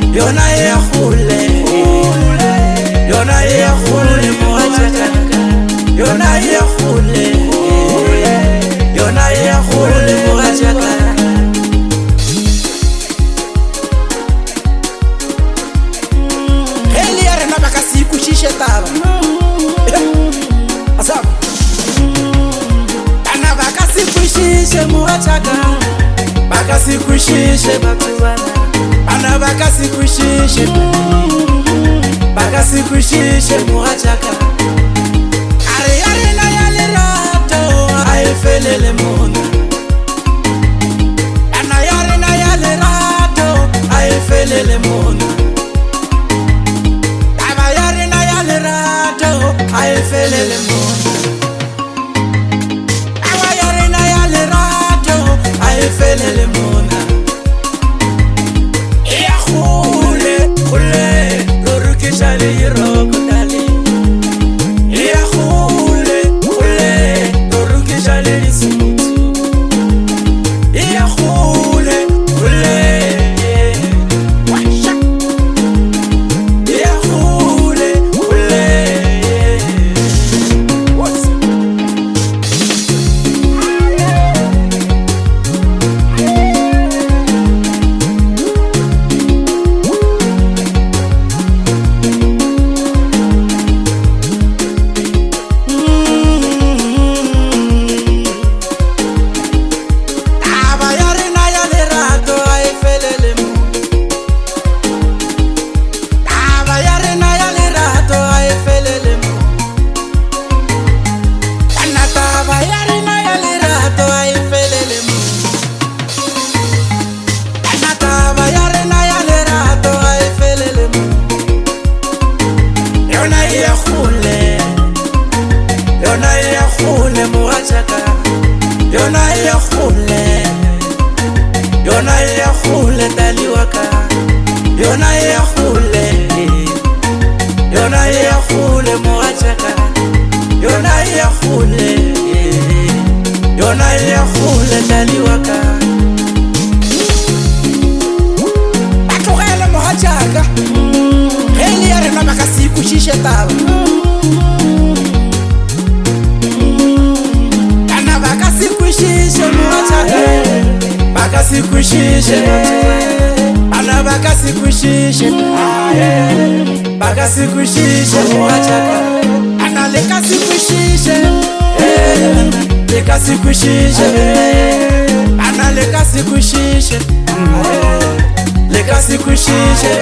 yona ya khule yona ya khule mogatšaka yona ya khule yona ya khule mogatšaka heli ya rena baka se ikwešiše taba asaba bana baka se ikwešiše mogatšaka baka se ikwešiše batho bana baka se ikwešiše baka se ikwešiše mogatšaka are ya rena ya lerato a e felele mona bana ya rena ya lerato a e felele mona taba ya rena ya lerato a e felele mona taba ya rena ya lerato a e felele mona ya khule khule lorukisha le iroko dali ya khule khule lorukisha le lisutu ya khule khule washa ya khule khule what's yona ya khule taliwaka yona ya khule mogatšaka yona ya khule taliwaka batlogele mogatšaka ge le ya rena baka se ikwešiše taba kana baka se ikwešiše mogatšaka baka se ikwešiše bana baka se ikwešiše baka se ikwešiše mogatšaka ana le ka se ikwešiše le ka se ikwešiše ana le ka se ikwešiše le ka se ikwešiše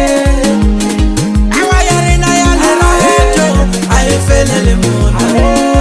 Felele mona